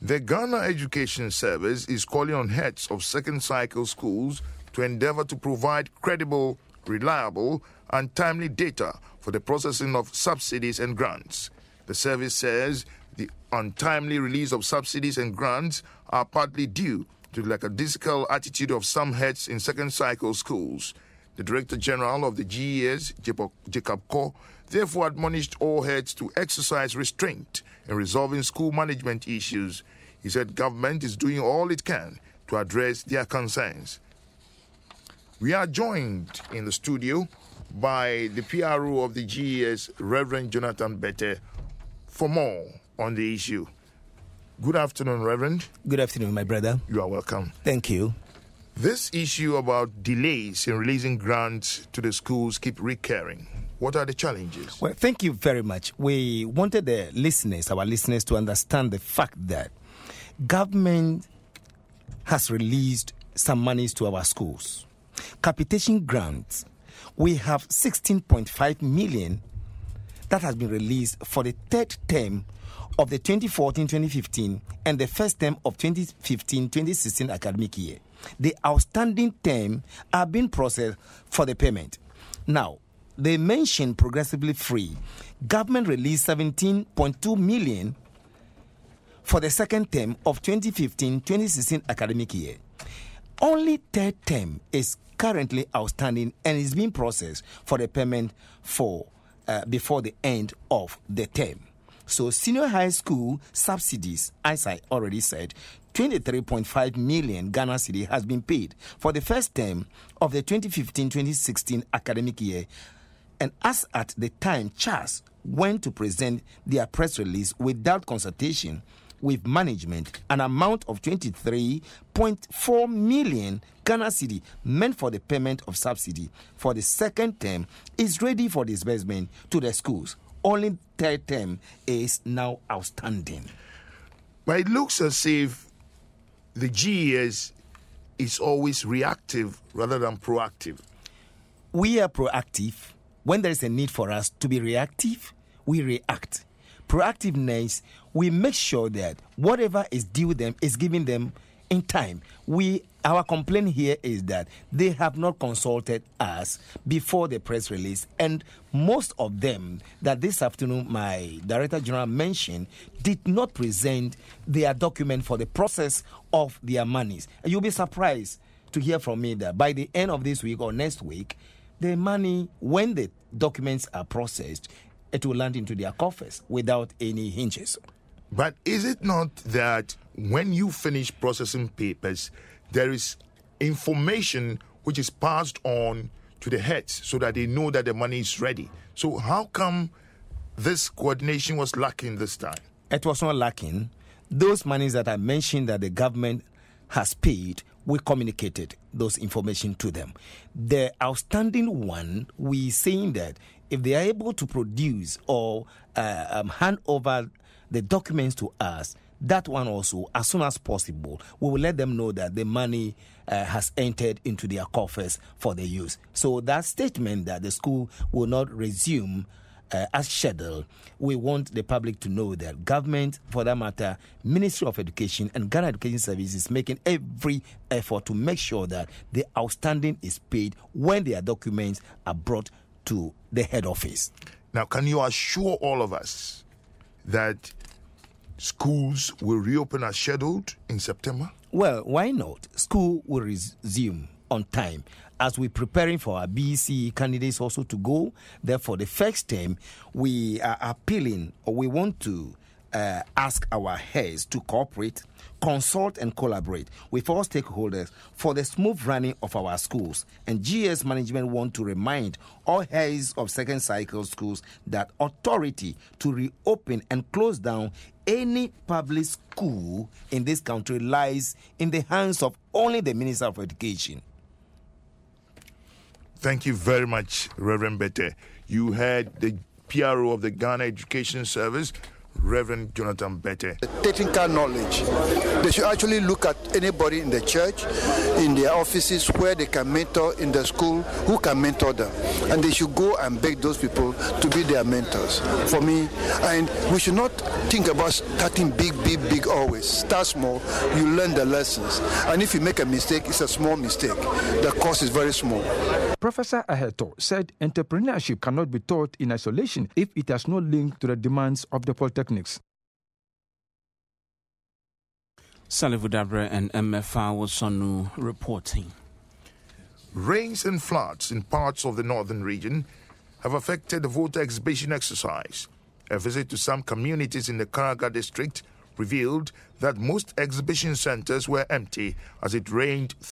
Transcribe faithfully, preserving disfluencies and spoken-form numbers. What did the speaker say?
The Ghana Education Service is calling on heads of second cycle schools to endeavor to provide credible, reliable, and timely data for the processing of subsidies and grants. The service says the untimely release of subsidies and grants are partly due to the lackadaisical attitude of some heads in second cycle schools. The Director General of the G E S, Jacob Kor, therefore admonished all heads to exercise restraint in resolving school management issues. He said government is doing all it can to address their concerns. We are joined in the studio by the P R O of the G E S, Reverend Jonathan Bette, for more on the issue. Good afternoon, Reverend. Good afternoon, my brother. You are welcome. Thank you. This issue about delays in releasing grants to the schools keep recurring. What are the challenges? Well, thank you very much. We wanted the listeners, our listeners, to understand the fact that government has released some monies to our schools. Capitation grants, we have sixteen point five million that has been released for the third term of the twenty fourteen twenty fifteen and the first term of twenty fifteen twenty sixteen academic year. The outstanding term are being processed for the payment. Now, they mentioned progressively free. Government released seventeen point two million for the second term of twenty fifteen twenty sixteen academic year. Only third term is currently outstanding and is being processed for the payment for uh, before the end of the term. So senior high school subsidies, as I already said, twenty-three point five million Ghana cedi has been paid for the first term of the twenty fifteen twenty sixteen academic year. And as at the time, C H A S went to present their press release without consultation with management, an amount of twenty-three point four million Ghana cedi meant for the payment of subsidy for the second term is ready for disbursement to the schools. Only third term is now outstanding. But it looks as if the G E S is always reactive rather than proactive. We are proactive. When there is a need for us to be reactive, we react. Proactiveness, we make sure that whatever is due them is given them in time. We, our complaint here is that they have not consulted us before the press release, and most of them that this afternoon my Director General mentioned did not present their document for the process of their monies. And you'll be surprised to hear from me that by the end of this week or next week, the money, when the documents are processed, it will land into their coffers without any hinges. But is it not that when you finish processing papers, there is information which is passed on to the heads so that they know that the money is ready? So how come this coordination was lacking this time? It was not lacking. Those monies that I mentioned that the government has paid, we communicated those information to them. The outstanding one, we saying that if they are able to produce or uh, um, hand over the documents to us, that one also, as soon as possible, we will let them know that the money uh, has entered into their coffers for their use. So that statement that the school will not resume uh, as scheduled, we want the public to know that government, for that matter, Ministry of Education and Ghana Education Service is making every effort to make sure that the outstanding is paid when their documents are brought to the head office. Now, can you assure all of us that schools will reopen as scheduled in September? Well, why not? School will resume on time as we're preparing for our B E C candidates also to go. Therefore, the first term, we are appealing, or we want to uh, ask our heads to cooperate, consult and collaborate with all stakeholders for the smooth running of our schools. And G S management want to remind all heads of second cycle schools that authority to reopen and close down any public school in this country lies in the hands of only the Minister of Education. Thank you very much, Reverend Bette. You heard the P R O of the Ghana Education Service, Reverend Jonathan Bette. The technical knowledge. They should actually look at anybody in the church, in their offices, where they can mentor, in the school, who can mentor them. And they should go and beg those people to be their mentors. For me, and we should not think about starting big, big, big always. Start small, you learn the lessons. And if you make a mistake, it's a small mistake. The cost is very small. Professor Aheto said entrepreneurship cannot be taught in isolation if it has no link to the demands of the polytechnics. Salivu Dabre and M F A Wasonu reporting. Rains and floods in parts of the northern region have affected the voter exhibition exercise. A visit to some communities in the Karaga district revealed that most exhibition centers were empty as it rained